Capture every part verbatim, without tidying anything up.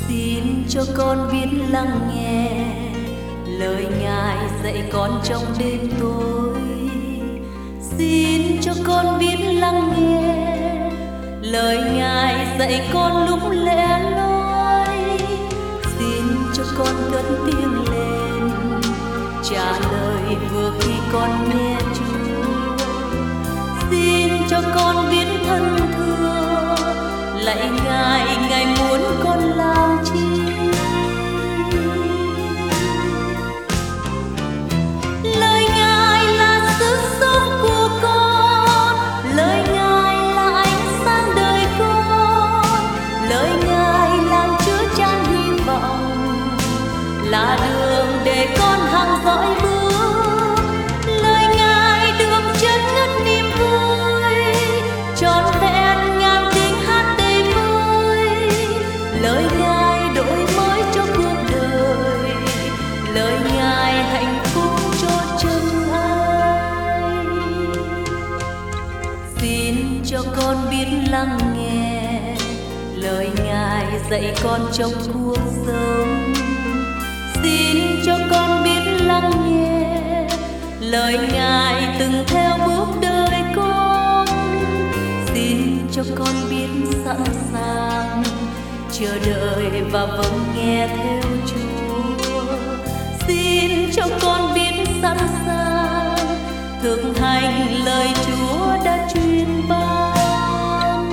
Xin cho con biết lắng nghe lời Ngài dạy con trong đêm tối. Xin cho con biết lắng nghe lời Ngài dạy con lúc lẻ loi. Xin cho con cất tiếng lên trả lời vừa khi con nghe Chúa. Xin cho con biết thân thương lạy Ngài, Ngài muốn con làm chi. Lời Ngài là sức sống của con, lời Ngài là ánh sáng đời con, lời Ngài làm chứa chan hy vọng, là đường để con hàng dõi bước. Lời Ngài đường chân ngất niềm vui, trọn vẹn ngàn tiếng hát đầy vơi. Lời Ngài đổi mới cho cuộc đời, lời Ngài hạnh phúc cho chân ai. Xin cho con biết lắng nghe lời Ngài dạy con trong cuộc sống. Xin cho con biết lắng nghe lời Ngài từng theo bước đời con. Xin cho con biết sẵn sàng chờ đợi và vâng nghe theo Chúa. Xin cho con biết sẵn sàng thực hành lời Chúa đã truyền ban.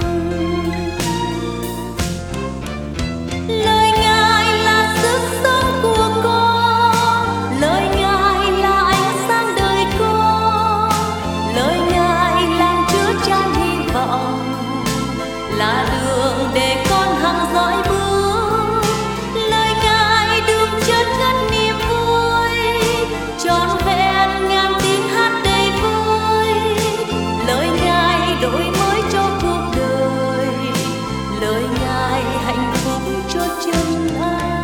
Lời Ngài là sức sống của con, lời Ngài là ánh sáng đời con, lời Ngài làm chứa chan hy vọng, là đường để con hằng dõi bước. Lời Ngài đường chân ngất niềm vui, trọn vẹn ngàn tiếng hát đầy vui. Lời Ngài đổi mới cho cuộc đời, lời Ngài hạnh phúc cho chân ai.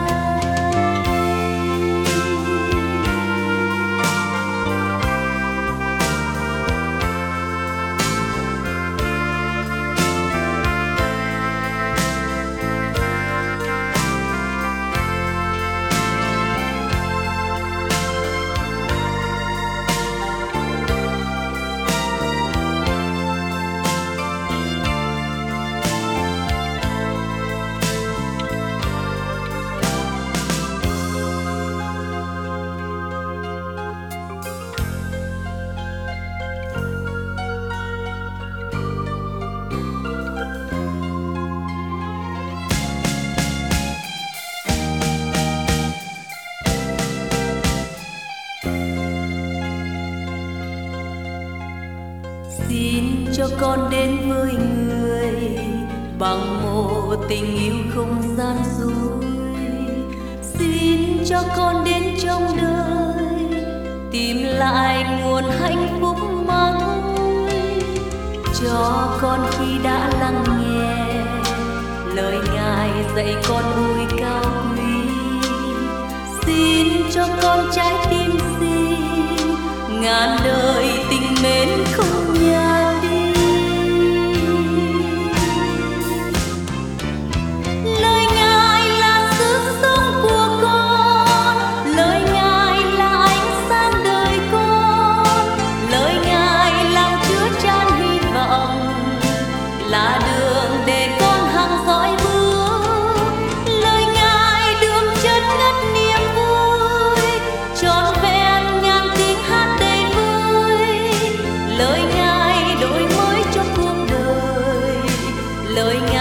Xin cho con đến với người bằng một tình yêu không gian dối. Xin cho con đến trong đời tìm lại nguồn hạnh phúc mà thôi. Cho con khi đã lắng nghe lời Ngài dạy con ôi cao quý. Xin cho con trái tim xin ngàn đời tình mến không nhạt đi. Lời Ngài là sức sống của con, lời Ngài là ánh sáng đời con, lời Ngài làm chứa chan hy vọng, là đường để con hằng dõi bước. Lời Ngài đường chân ngất niềm vui, trọn vẹn ngàn tiếng hát đầy vui. Lời Ngài đổi mới cho cuộc đời, lời Ngài